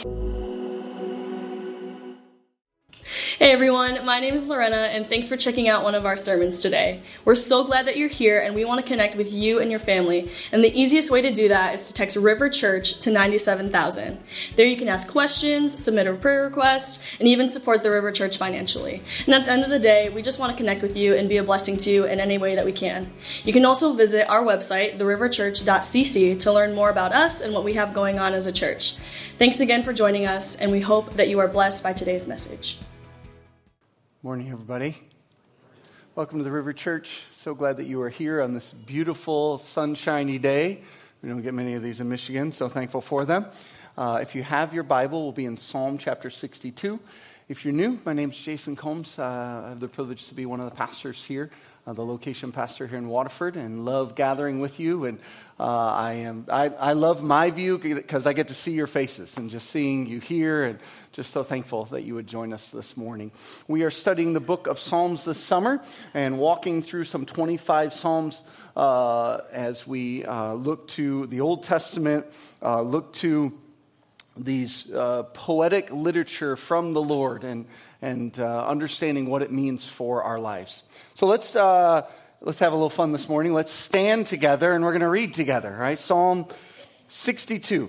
Hey everyone, my name is Lorena, and thanks for checking out one of our sermons today. We're so glad that you're here, and we want to connect with you and your family, and the easiest way to do that is to text River Church to 97,000. There you can ask questions, submit a prayer request, and even support the River Church financially. And at the end of the day, we just want to connect with you and be a blessing to you in any way that we can. You can also visit our website, theriverchurch.cc, to learn more about us and what we have going on as a church. Thanks again for joining us, and we hope that you are blessed by today's message. Morning, everybody. Welcome to the River Church. So glad that you are here on this beautiful, sunshiny day. We don't get many of these in Michigan, so thankful for them. If you have your Bible, we'll be in Psalm chapter 62. If you're new, my name's Jason Combs. I have the privilege to be one of the pastors here, the location pastor here in Waterford, and love gathering with you. And I love my view because I get to see your faces and just seeing you here, and just so thankful that you would join us this morning. We are studying the book of Psalms this summer and walking through some 25 Psalms as we look to the Old Testament, look to these poetic literature from the Lord and understanding what it means for our lives. So let's have a little fun this morning. Let's stand together and we're going to read together, right? Psalm 62.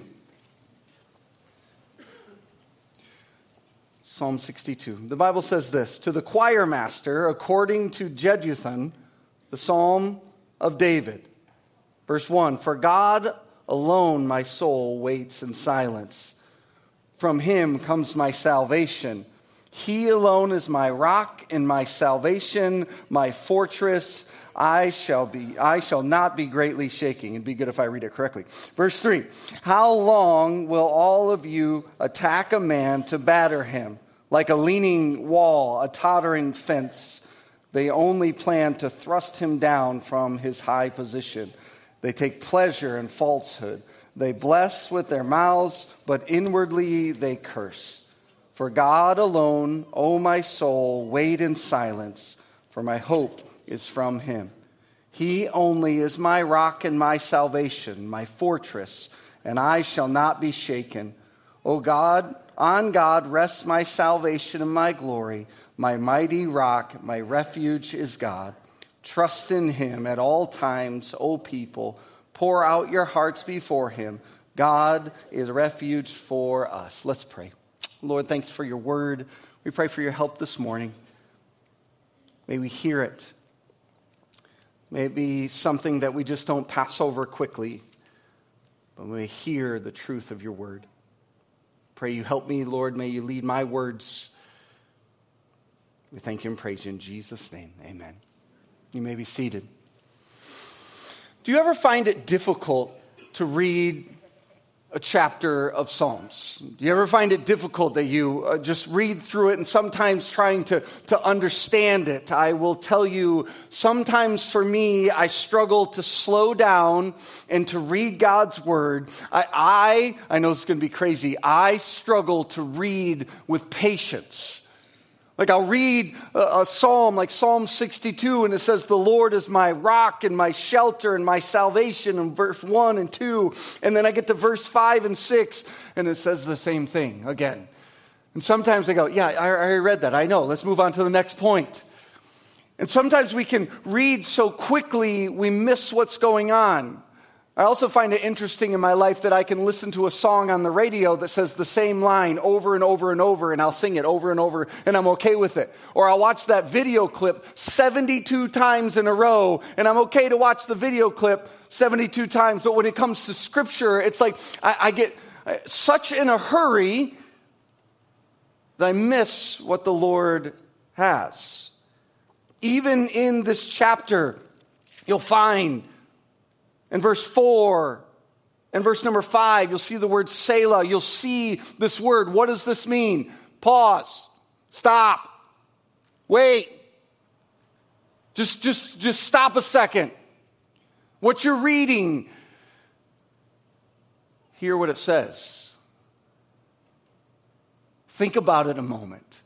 Psalm 62. The Bible says this: to the choir master, according to Jeduthun, the Psalm of David. Verse 1, for God alone my soul waits in silence. From him comes my salvation. He alone is my rock and my salvation, my fortress. I shall not be greatly shaking. It'd be good if I read it correctly. Verse 3, how long will all of you attack a man to batter him? Like a leaning wall, a tottering fence, they only plan to thrust him down from his high position. They take pleasure in falsehood. They bless with their mouths, but inwardly they curse. For God alone, O my soul, wait in silence, for my hope is from him. He only is my rock and my salvation, my fortress, and I shall not be shaken. O God, on God rests my salvation and my glory. My mighty rock, my refuge is God. Trust in him at all times, O people. Pour out your hearts before him. God is a refuge for us. Let's pray. Lord, thanks for your word. We pray for your help this morning. May we hear it. May it be something that we just don't pass over quickly, but may we hear the truth of your word. Pray you help me, Lord. May you lead my words. We thank you and praise you in Jesus' name. Amen. You may be seated. Do you ever find it difficult to read a chapter of Psalms? Do you ever find it difficult that you just read through it and sometimes trying to understand it? I will tell you, sometimes for me, I struggle to slow down and to read God's word. I know this is going to be crazy. I struggle to read with patience. Like I'll read a psalm like Psalm 62 and it says, the Lord is my rock and my shelter and my salvation in verse 1 and 2. And then I get to verse 5 and 6 and it says the same thing again. And sometimes I go, yeah, I already read that. I know. Let's move on to the next point. And sometimes we can read so quickly we miss what's going on. I also find it interesting in my life that I can listen to a song on the radio that says the same line over and over and over, and I'll sing it over and over, and I'm okay with it. Or I'll watch that video clip 72 times in a row, and I'm okay to watch the video clip 72 times. But when it comes to Scripture, it's like I get such in a hurry that I miss what the Lord has. Even in this chapter, you'll find in verse 4 and verse number 5, you'll see the word Selah. You'll see this word. What does this mean? Pause. Stop. Wait. Just stop a second. What you're reading, hear what it says. Think about it a moment.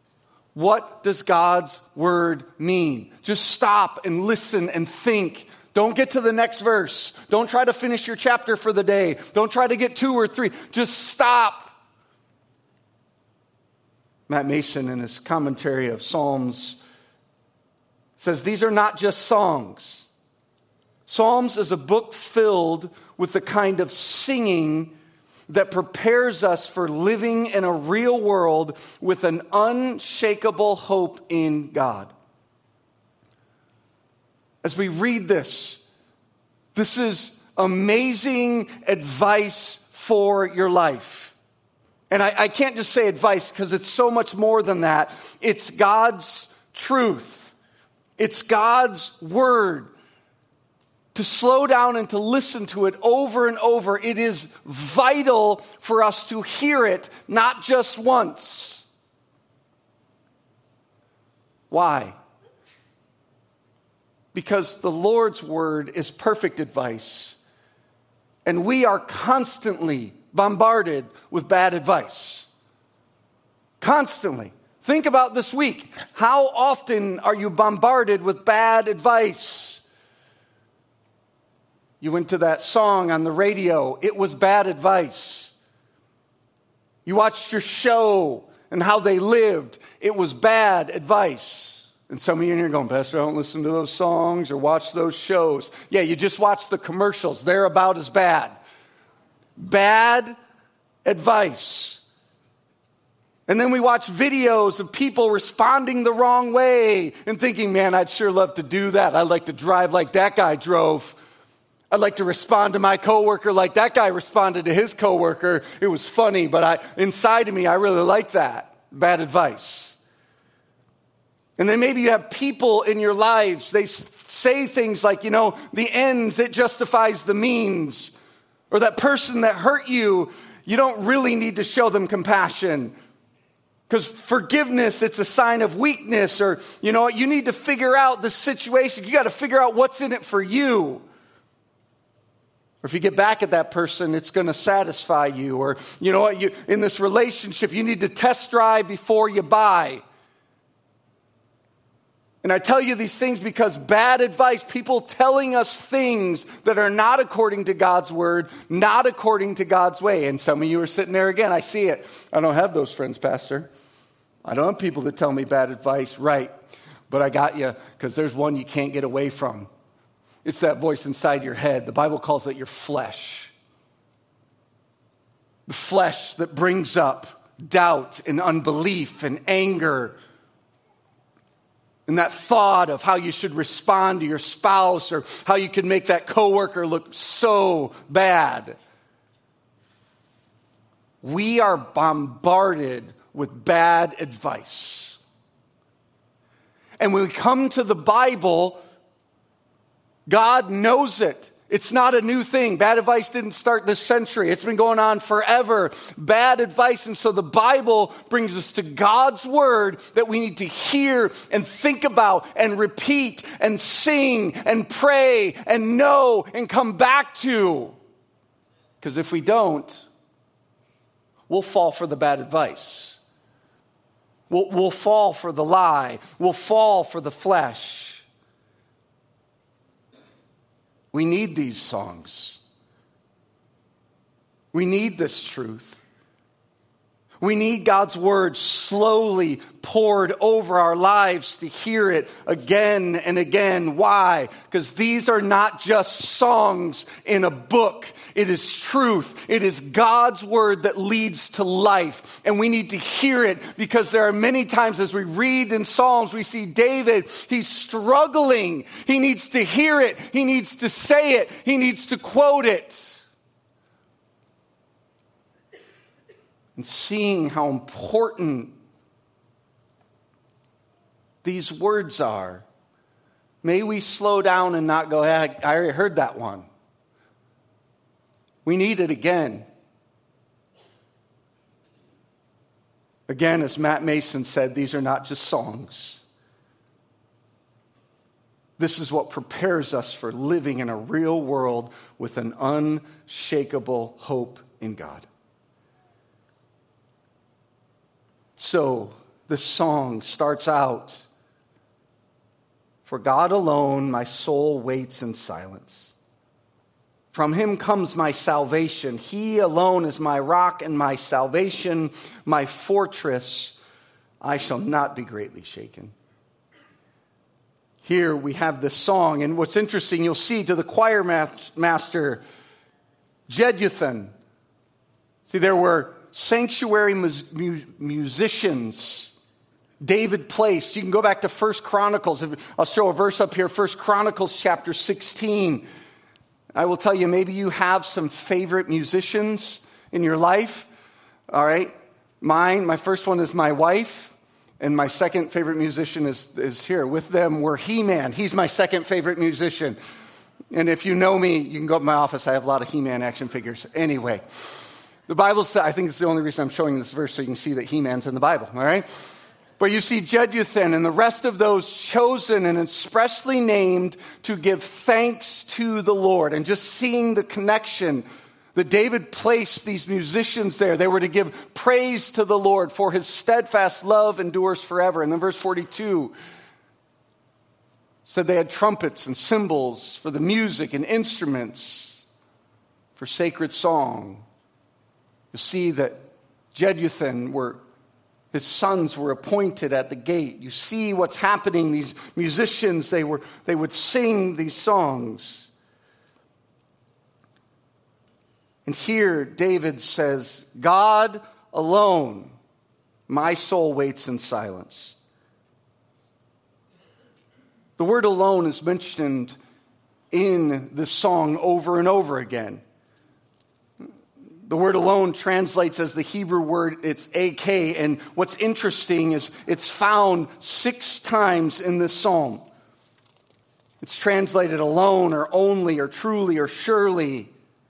What does God's word mean? Just stop and listen and think Don't get to the next verse. Don't try to finish your chapter for the day. Don't try to get 2 or 3. Just stop. Matt Mason, in his commentary of Psalms, says these are not just songs. Psalms is a book filled with the kind of singing that prepares us for living in a real world with an unshakable hope in God. As we read this is amazing advice for your life. And I can't just say advice because it's so much more than that. It's God's truth. It's God's word. To slow down and to listen to it over and over, it is vital for us to hear it, not just once. Why? Because the Lord's word is perfect advice, and we are constantly bombarded with bad advice. Constantly. Think about this week. How often are you bombarded with bad advice? You went to that song on the radio. It was bad advice. You watched your show and how they lived. It was bad advice. And some of you in here going, Pastor, I don't listen to those songs or watch those shows. Yeah, you just watch the commercials. They're about as bad. Bad advice. And then we watch videos of people responding the wrong way and thinking, man, I'd sure love to do that. I'd like to drive like that guy drove. I'd like to respond to my coworker like that guy responded to his coworker. It was funny, but inside of me, I really like that. Bad advice. And then maybe you have people in your lives, they say things like, the ends, it justifies the means. Or that person that hurt you, you don't really need to show them compassion. Because forgiveness, it's a sign of weakness. Or, you need to figure out the situation. You got to figure out what's in it for you. Or if you get back at that person, it's going to satisfy you. Or, in this relationship, you need to test drive before you buy. And I tell you these things because bad advice, people telling us things that are not according to God's word, not according to God's way. And some of you are sitting there again, I see it. I don't have those friends, Pastor. I don't have people that tell me bad advice. Right. But I got you, because there's one you can't get away from. It's that voice inside your head. The Bible calls it your flesh. The flesh that brings up doubt and unbelief and anger. And that thought of how you should respond to your spouse or how you can make that coworker look so bad. We are bombarded with bad advice. And when we come to the Bible, God knows it. It's not a new thing. Bad advice didn't start this century. It's been going on forever. Bad advice. And so the Bible brings us to God's word that we need to hear and think about and repeat and sing and pray and know and come back to. Because if we don't, we'll fall for the bad advice. We'll fall for the lie. We'll fall for the flesh. We need these songs. We need this truth. We need God's word slowly poured over our lives to hear it again and again. Why? Because these are not just songs in a book. It is truth. It is God's word that leads to life. And we need to hear it because there are many times as we read in Psalms, we see David, he's struggling. He needs to hear it. He needs to say it. He needs to quote it. And seeing how important these words are, may we slow down and not go, hey, I already heard that one. We need it again. Again, as Matt Mason said, these are not just songs. This is what prepares us for living in a real world with an unshakable hope in God. So, this song starts out For God alone my soul waits in silence. From him comes my salvation. He alone is my rock and my salvation, my fortress. I shall not be greatly shaken. Here we have this song, and what's interesting, you'll see to the choir master, Jeduthun. See, there were sanctuary musicians David placed. You can go back to 1 Chronicles. I'll show a verse up here, 1 Chronicles chapter 16. I will tell you, maybe you have some favorite musicians in your life. All right. My first one is my wife. And my second favorite musician is here. With them, we're He-Man. He's my second favorite musician. And if you know me, you can go up to my office. I have a lot of He-Man action figures. Anyway, the Bible says, I think it's the only reason I'm showing this verse so you can see that He-Man's in the Bible. All right. But you see Jeduthun and the rest of those chosen and expressly named to give thanks to the Lord. And just seeing the connection that David placed these musicians there. They were to give praise to the Lord, for his steadfast love endures forever. And then verse 42 said they had trumpets and cymbals for the music and instruments for sacred song. You see that Jeduthun his sons were appointed at the gate. You see what's happening. These musicians, they would sing these songs. And here David says, God alone, my soul waits in silence. The word alone is mentioned in this song over and over again. The word alone translates as the Hebrew word, it's AK. And what's interesting is it's found 6 times in this psalm. It's translated alone or only or truly or surely.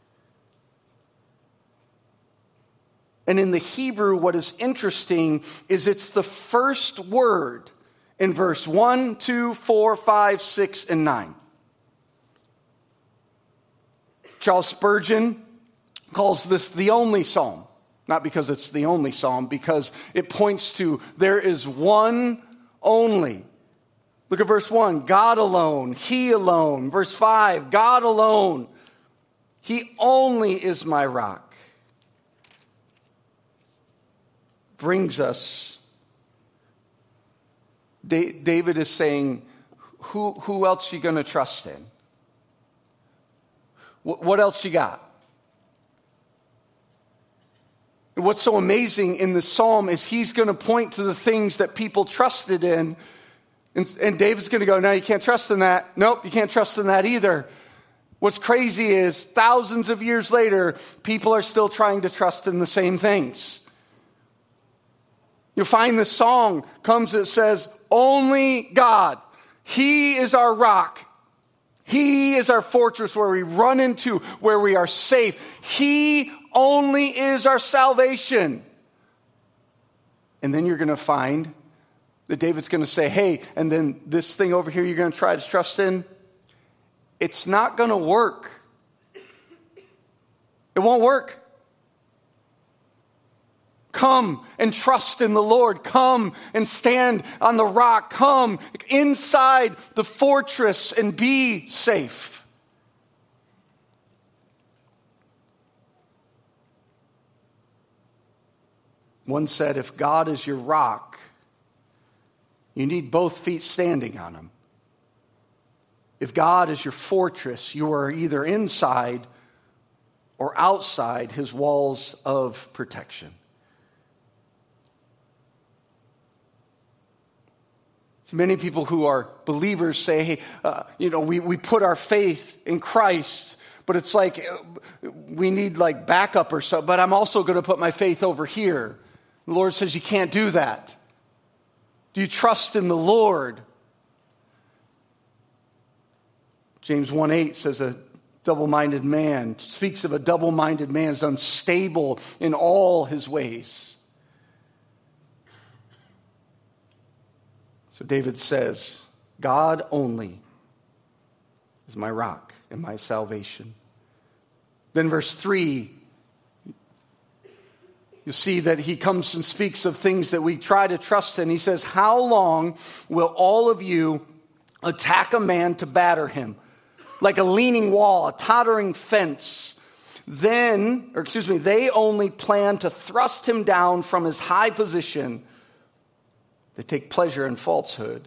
And in the Hebrew, what is interesting is it's the first word in verse 1, 2, 4, 5, 6, and 9. Charles Spurgeon calls this the only psalm. Not because it's the only psalm, because it points to there is one only. Look at verse 1, God alone, he alone. Verse 5, God alone, he only is my rock. Brings us, David is saying, who else are you going to trust in? What else you got? What's so amazing in the psalm is he's going to point to the things that people trusted in. And David's going to go, no, you can't trust in that. Nope, you can't trust in that either. What's crazy is thousands of years later, people are still trying to trust in the same things. You'll find this song comes that says, only God. He is our rock. He is our fortress where we run into, where we are safe. He only is our salvation. And then you're going to find that David's going to say, hey, and then this thing over here you're going to try to trust in, it's not going to work. It won't work. Come and trust in the Lord. Come and stand on the rock. Come inside the fortress and be safe. One said, if God is your rock, you need both feet standing on him. If God is your fortress, you are either inside or outside his walls of protection. Many people who are believers say, hey, we put our faith in Christ, but it's like we need like backup or so, but I'm also going to put my faith over here. The Lord says you can't do that. Do you trust in the Lord? James 1:8 says a double-minded man, speaks of a double-minded man is unstable in all his ways. So David says, God only is my rock and my salvation. Then verse 3, you see that he comes and speaks of things that we try to trust in. He says, how long will all of you attack a man to batter him, like a leaning wall, a tottering fence. They only plan to thrust him down from his high position. They take pleasure in falsehood.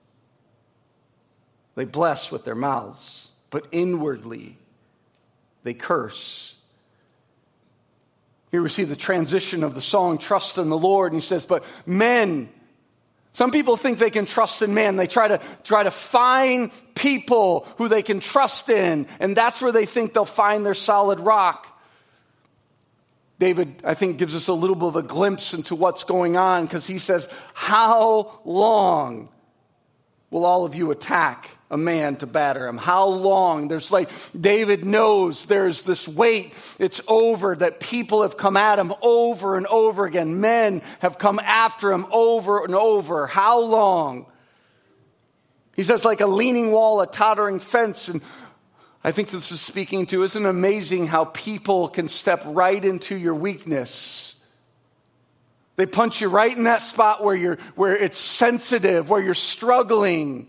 They bless with their mouths, but inwardly they curse. Here we see the transition of the song, Trust in the Lord. And he says, but men, some people think they can trust in man. They try to find people who they can trust in, and that's where they think they'll find their solid rock. David, I think, gives us a little bit of a glimpse into what's going on, because he says, how long will all of you attack a man to batter him? How long? David knows there's this weight. It's over, that people have come at him over and over again. Men have come after him over and over. How long? He says, like a leaning wall, a tottering fence. And I think this is speaking to, isn't it amazing how people can step right into your weakness? They punch you right in that spot where it's sensitive, where you're struggling.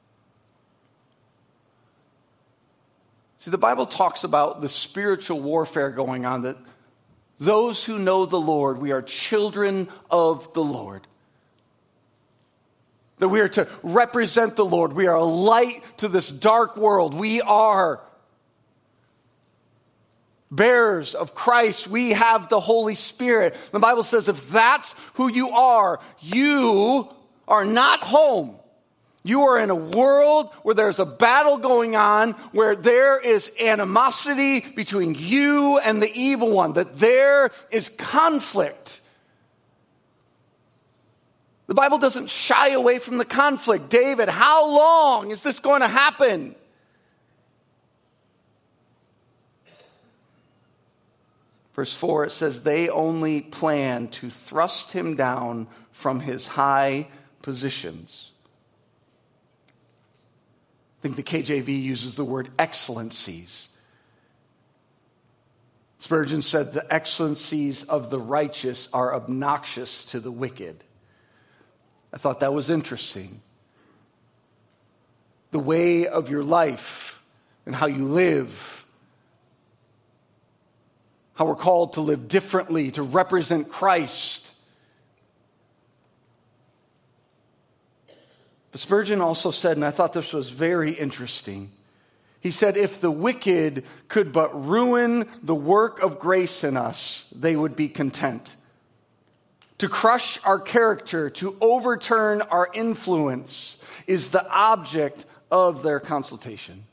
See, the Bible talks about the spiritual warfare going on, that those who know the Lord, we are children of the Lord. That we are to represent the Lord. We are a light to this dark world. We are bearers of Christ. We have the Holy Spirit. The Bible says if that's who you are not home. You are in a world where there's a battle going on, where there is animosity between you and the evil one, that there is conflict. The Bible doesn't shy away from the conflict. David, how long is this going to happen? Verse 4, it says, they only plan to thrust him down from his high positions. I think the KJV uses the word excellencies. Spurgeon said the excellencies of the righteous are obnoxious to the wicked. I thought that was interesting. The way of your life and how you live, how we're called to live differently, to represent Christ. But Spurgeon also said, and I thought this was very interesting, he said, if the wicked could but ruin the work of grace in us, they would be content. To crush our character, to overturn our influence, is the object of their consultation.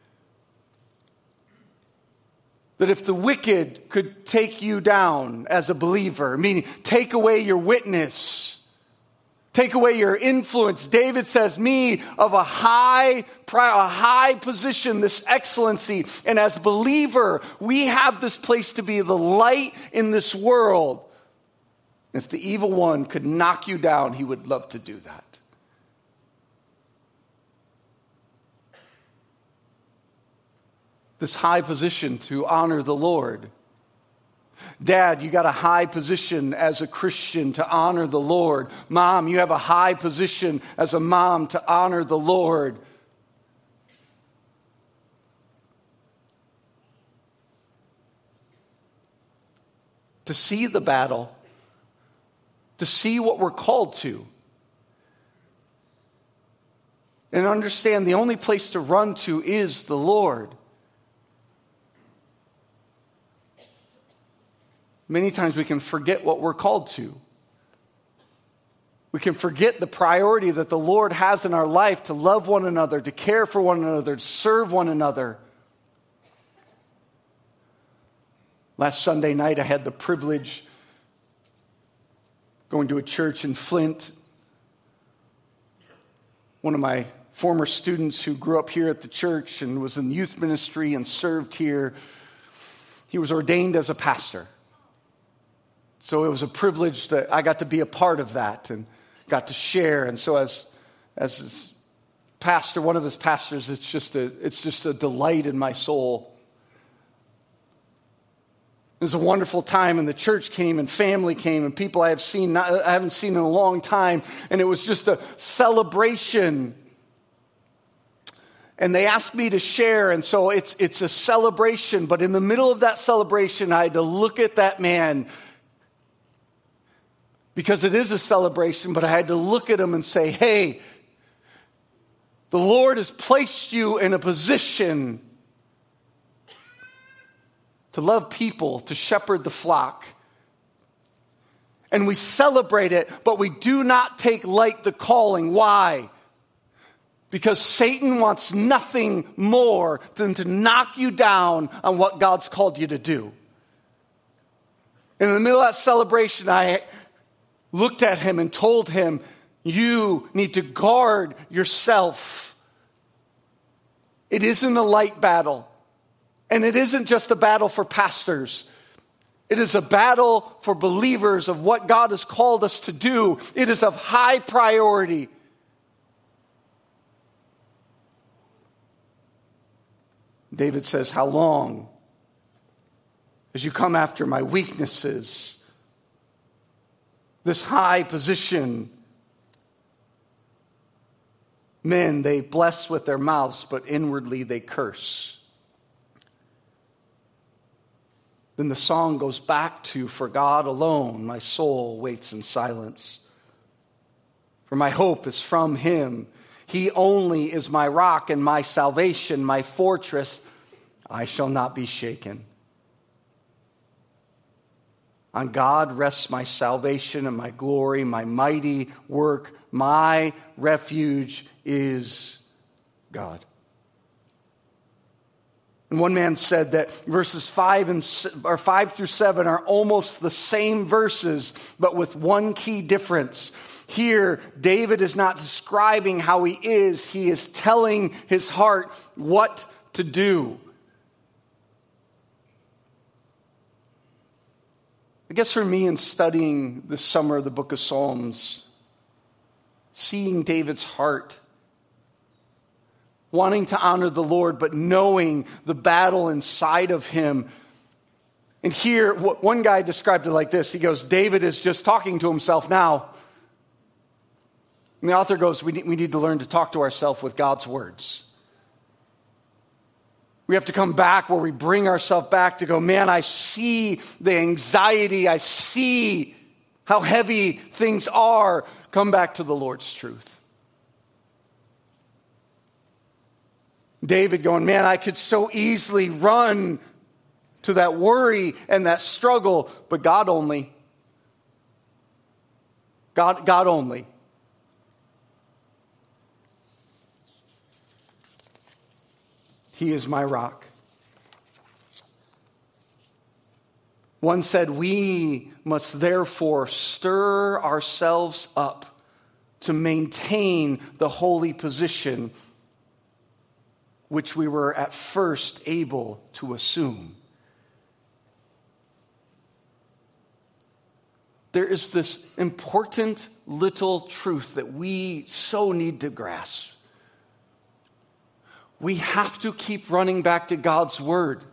That if the wicked could take you down as a believer, meaning take away your witness, take away your influence. David says, me of a high position, this excellency. And as a believer, we have this place to be the light in this world. If the evil one could knock you down, he would love to do that. This high position to honor the Lord. Dad, you got a high position as a Christian to honor the Lord. Mom, you have a high position as a mom to honor the Lord. To see the battle, to see what we're called to, and understand the only place to run to is the Lord. Many times we can forget what we're called to. We can forget the priority that the Lord has in our life to love one another, to care for one another, to serve one another. Last Sunday night, I had the privilege going to a church in Flint. One of my former students who grew up here at the church and was in youth ministry and served here, he was ordained as a pastor. So it was a privilege that I got to be a part of that and got to share. And so as his pastor, one of his pastors, it's just a delight in my soul. It was a wonderful time, and the church came and family came and people I haven't seen in a long time, and it was just a celebration. And they asked me to share, and so it's a celebration. But in the middle of that celebration, I had to look at that man, because it is a celebration, but I had to look at him and say, hey, the Lord has placed you in a position to love people, to shepherd the flock. And we celebrate it, but we do not take light the calling. Why? Because Satan wants nothing more than to knock you down on what God's called you to do. And in the middle of that celebration, I looked at him and told him, you need to guard yourself. It isn't a light battle. And it isn't just a battle for pastors. It is a battle for believers of what God has called us to do. It is of high priority. David says, how long? As you come after my weaknesses, this high position. Men, they bless with their mouths, but inwardly they curse. Then the song goes back to, for God alone, my soul waits in silence. For my hope is from him. He only is my rock and my salvation, my fortress. I shall not be shaken. On God rests my salvation and my glory, my mighty work. My refuge is God. And one man said that verses 5 through 7 are almost the same verses, but with one key difference. Here, David is not describing how he is telling his heart what to do. I guess for me, in studying this summer the book of Psalms, seeing David's heart, wanting to honor the Lord, but knowing the battle inside of him. And here, one guy described it like this. He goes, David is just talking to himself now. And the author goes, we need to learn to talk to ourselves with God's words. We have to come back where we bring ourselves back to go, man, I see the anxiety. I see how heavy things are. Come back to the Lord's truth. David going, man, I could so easily run to that worry and that struggle, but God only. God only. He is my rock. One said, we must therefore stir ourselves up to maintain the holy position which we were at first able to assume. There is this important little truth that we so need to grasp. We have to keep running back to God's word.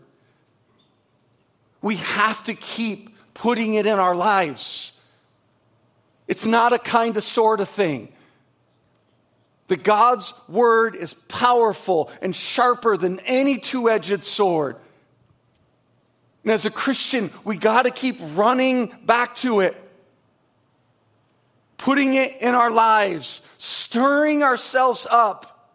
We have to keep putting it in our lives. It's not a kind of sort of thing. The God's word is powerful and sharper than any two-edged sword. And as a Christian, we got to keep running back to it. Putting it in our lives. Stirring ourselves up.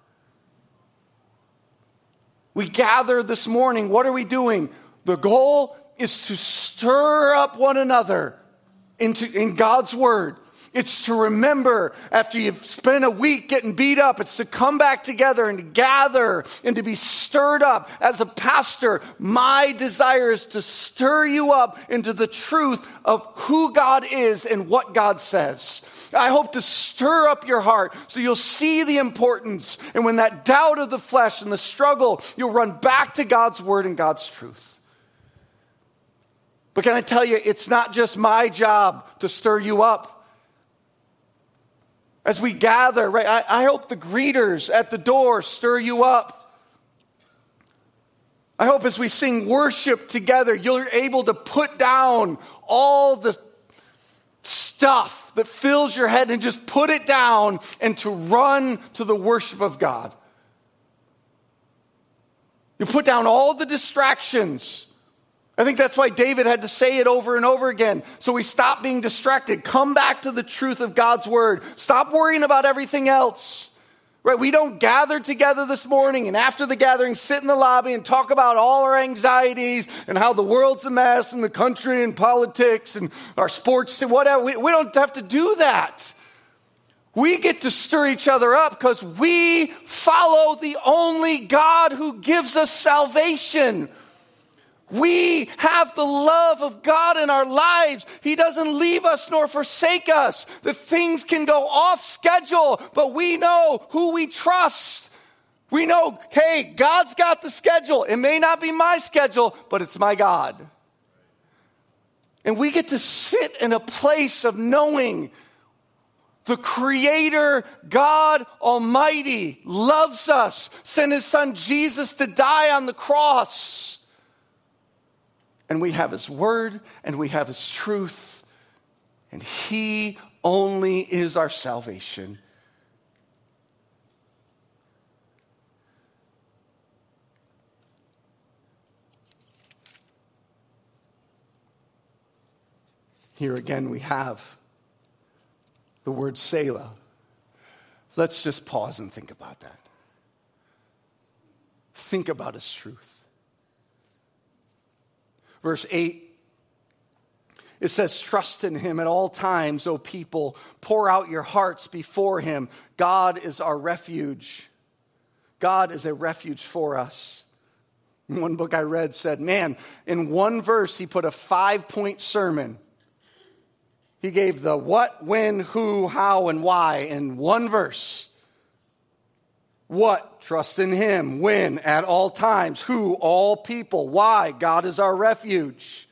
We gather this morning. What are we doing? The goal is to stir up one another in God's word. It's to remember after you've spent a week getting beat up, it's to come back together and to gather and to be stirred up. As a pastor, my desire is to stir you up into the truth of who God is and what God says. I hope to stir up your heart so you'll see the importance. And when that doubt of the flesh and the struggle, you'll run back to God's word and God's truth. But can I tell you, it's not just my job to stir you up. As we gather, right, I hope the greeters at the door stir you up. I hope as we sing worship together, you're able to put down all the stuff that fills your head and just put it down and to run to the worship of God. You put down all the distractions. I think that's why David had to say it over and over again. So we stop being distracted. Come back to the truth of God's word. Stop worrying about everything else. Right? We don't gather together this morning and after the gathering sit in the lobby and talk about all our anxieties and how the world's a mess and the country and politics and our sports and whatever. We don't have to do that. We get to stir each other up because we follow the only God who gives us salvation. We have the love of God in our lives. He doesn't leave us nor forsake us. The things can go off schedule, but we know who we trust. We know, hey, God's got the schedule. It may not be my schedule, but it's my God. And we get to sit in a place of knowing the Creator, God Almighty, loves us, sent His Son Jesus to die on the cross. And we have His Word, and we have His truth, and He only is our salvation. Here again we have the word Selah. Let's just pause and think about that. Think about His truth. Verse 8, it says, trust in Him at all times, O people. Pour out your hearts before Him. God is our refuge. God is a refuge for us. One book I read said, man, in one verse, he put a 5-point sermon. He gave the what, when, who, how, and why in one verse. What? Trust in Him. When? At all times. Who? All people. Why? God is our refuge.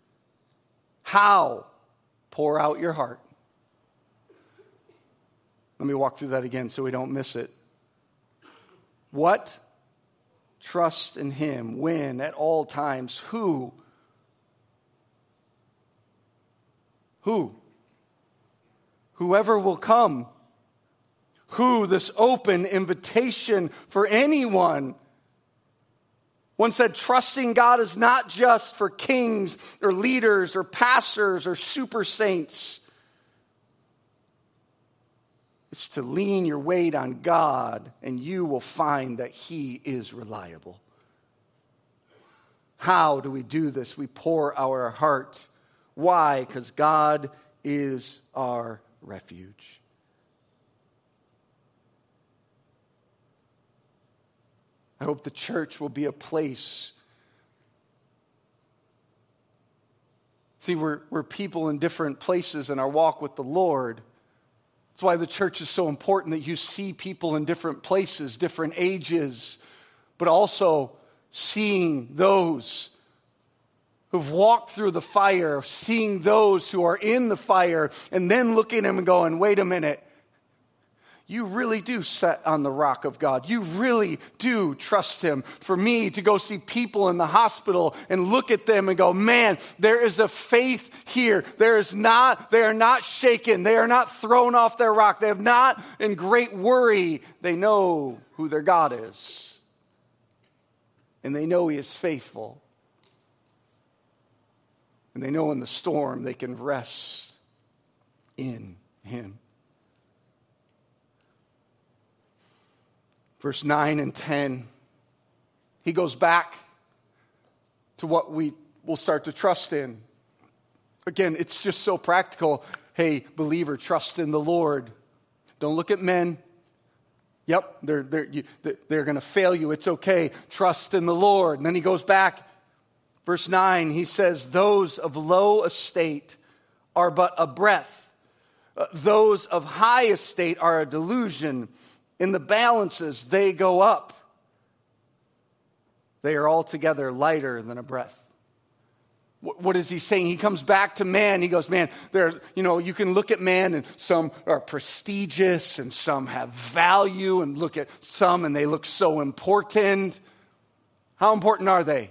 How? Pour out your heart. Let me walk through that again so we don't miss it. What? Trust in Him. When? At all times. Who? Who? Whoever will come. Who? This open invitation for anyone. One said, trusting God is not just for kings or leaders or pastors or super saints. It's to lean your weight on God, and you will find that He is reliable. How do we do this? We pour our heart. Why? Because God is our refuge. I hope the church will be a place. See, we're people in different places in our walk with the Lord. That's why the church is so important, that you see people in different places, different ages, but also seeing those who've walked through the fire, seeing those who are in the fire, and then looking at them and going, wait a minute. You really do set on the rock of God. You really do trust Him. For me to go see people in the hospital and look at them and go, man, there is a faith here. They are not shaken. They are not thrown off their rock. They have not in great worry. They know who their God is. And they know He is faithful. And they know in the storm they can rest in Him. Verse 9 and 10, he goes back to what we will start to trust in. Again, it's just so practical. Hey, believer, trust in the Lord. Don't look at men. Yep, they're going to fail you. It's okay. Trust in the Lord. And then he goes back. Verse 9, he says, those of low estate are but a breath. Those of high estate are a delusion. In the balances, they go up. They are altogether lighter than a breath. What is he saying? He comes back to man. He goes, man, you can look at man and some are prestigious and some have value, and look at some and they look so important. How important are they?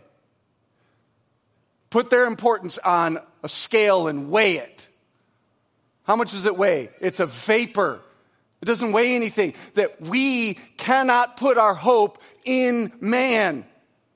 Put their importance on a scale and weigh it. How much does it weigh? It's a vapor. It doesn't weigh anything. That we cannot put our hope in man.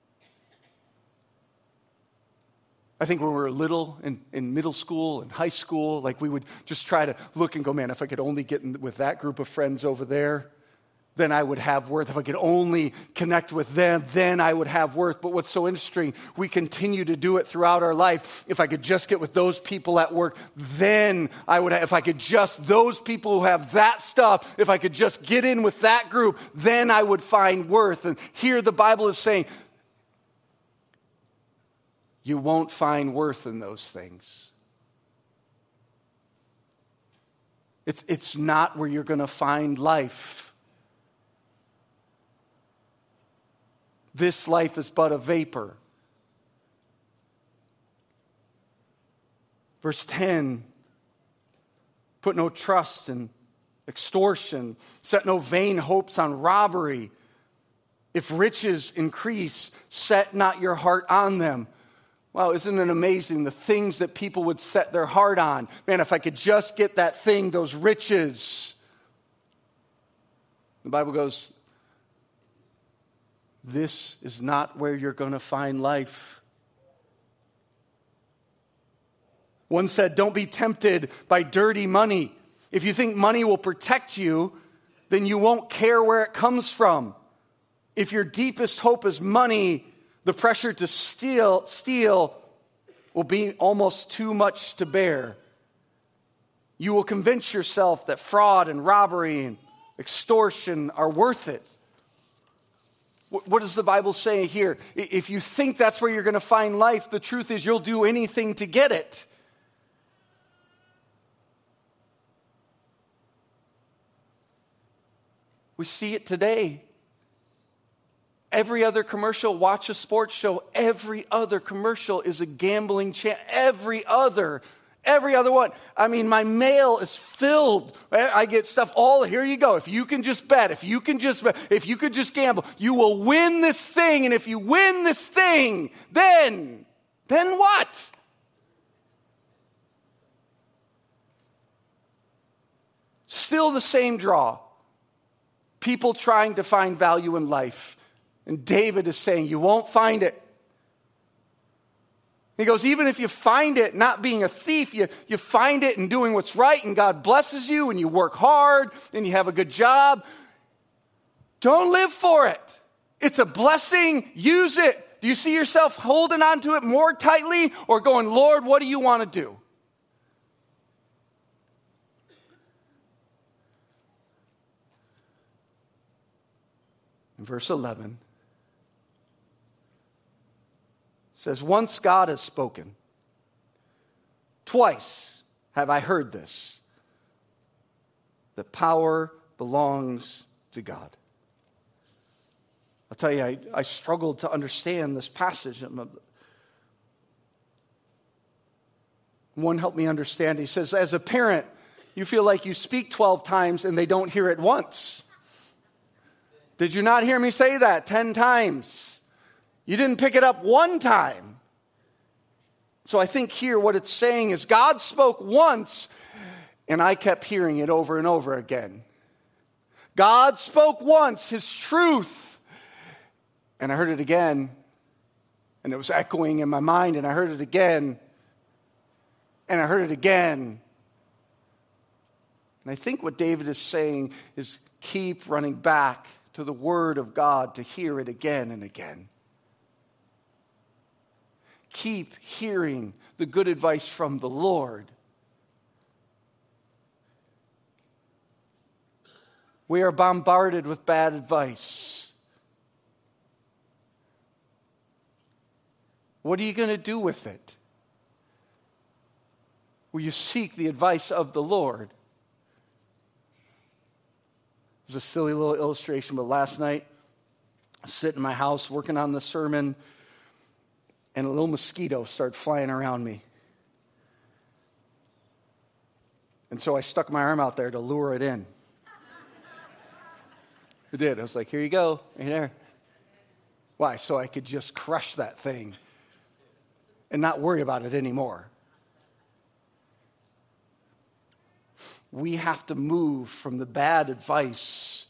I think when we were little, in middle school and high school, like we would just try to look and go, man, if I could only get in with that group of friends over there, then I would have worth. If I could only connect with them, then I would have worth. But what's so interesting, we continue to do it throughout our life. If I could just get with those people at work, then I would have. If I could just, those people who have that stuff, if I could just get in with that group, then I would find worth. And here the Bible is saying, you won't find worth in those things. It's not where you're going to find life. This life is but a vapor. Verse 10, put no trust in extortion, set no vain hopes on robbery. If riches increase, set not your heart on them. Wow, isn't it amazing the things that people would set their heart on? Man, if I could just get that thing, those riches. The Bible goes, this is not where you're going to find life. One said, don't be tempted by dirty money. If you think money will protect you, then you won't care where it comes from. If your deepest hope is money, the pressure to steal will be almost too much to bear. You will convince yourself that fraud and robbery and extortion are worth it. What does the Bible say here? If you think that's where you're going to find life, the truth is you'll do anything to get it. We see it today. Every other commercial, watch a sports show, every other commercial is a gambling channel. Every other one. I mean, my mail is filled. I get stuff here you go. If you can just bet, if you could just gamble, you will win this thing. And if you win this thing, then what? Still the same draw. People trying to find value in life. And David is saying, you won't find it. He goes, even if you find it not being a thief, you find it in doing what's right, and God blesses you, and you work hard, and you have a good job. Don't live for it. It's a blessing. Use it. Do you see yourself holding on to it more tightly or going, Lord, what do you want to do? In verse 11, says, once God has spoken, twice have I heard this. The power belongs to God. I'll tell you, I struggled to understand this passage. One helped me understand. He says, as a parent, you feel like you speak 12 times and they don't hear it once. Did you not hear me say that 10 times? You didn't pick it up one time. So I think here what it's saying is God spoke once, and I kept hearing it over and over again. God spoke once, his truth, and I heard it again, and it was echoing in my mind, and I heard it again, and I heard it again. And I think what David is saying is keep running back to the Word of God to hear it again and again. Keep hearing the good advice from the Lord. We are bombarded with bad advice. What are you going to do with it? Will you seek the advice of the Lord? It's a silly little illustration, but last night, I was sitting in my house working on the sermon, and a little mosquito started flying around me. And so I stuck my arm out there to lure it in. I did. I was like, here you go, right there. Why? So I could just crush that thing and not worry about it anymore. We have to move from the bad advice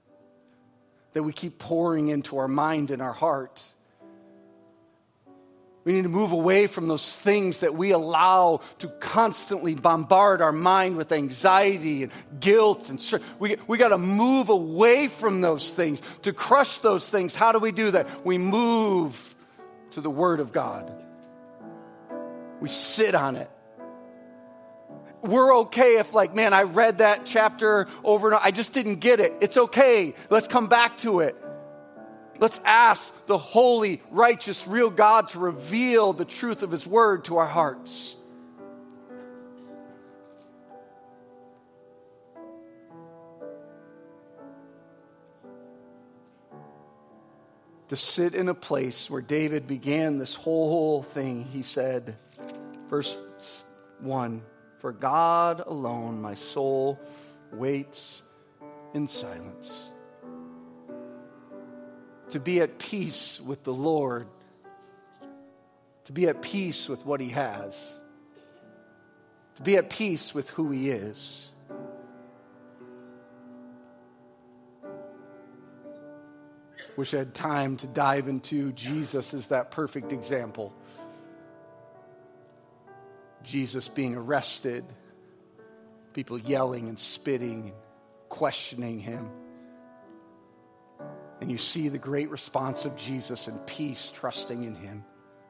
that we keep pouring into our mind and our heart We need to move away from those things that we allow to constantly bombard our mind with anxiety and guilt and stress. We got to move away from those things. To crush those things, how do we do that? We move to the Word of God. We sit on it. We're okay if I read that chapter over and over. I just didn't get it. It's okay. Let's come back to it. Let's ask the holy, righteous, real God to reveal the truth of His Word to our hearts. To sit in a place where David began this whole thing, he said, verse 1, "For God alone my soul waits in silence." To be at peace with the Lord, to be at peace with what He has, to be at peace with who He is. Wish I had time to dive into Jesus as that perfect example. Jesus being arrested, people yelling and spitting, and questioning Him. And you see the great response of Jesus in peace, trusting in Him.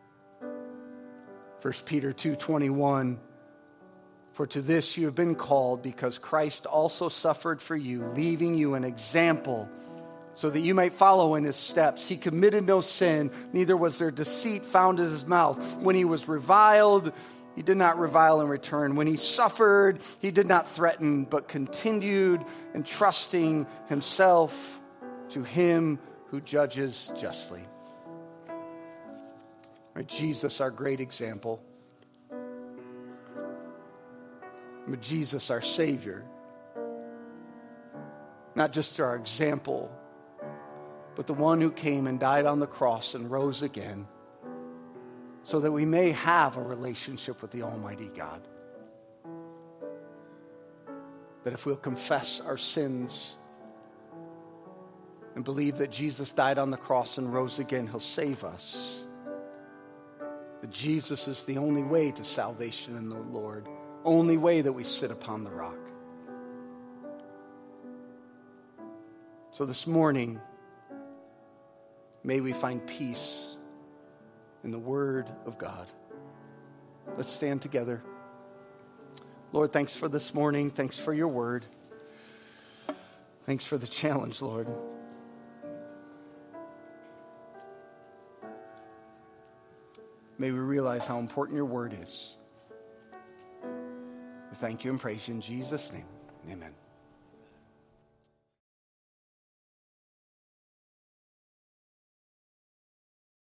1 Peter 2:21, "For to this you have been called, because Christ also suffered for you, leaving you an example, so that you might follow in His steps. He committed no sin, neither was there deceit found in His mouth. When He was reviled, He did not revile in return. When He suffered, He did not threaten, but continued entrusting Himself to Him who judges justly." Right, Jesus, our great example. But Jesus, our Savior. Not just our example, but the one who came and died on the cross and rose again, so that we may have a relationship with the Almighty God. That if we'll confess our sins and believe that Jesus died on the cross and rose again, He'll save us. That Jesus is the only way to salvation in the Lord, only way that we sit upon the rock. So this morning, may we find peace in the Word of God. Let's stand together. Lord, thanks for this morning. Thanks for your Word. Thanks for the challenge, Lord. May we realize how important your Word is. We thank you and praise you in Jesus' name. Amen.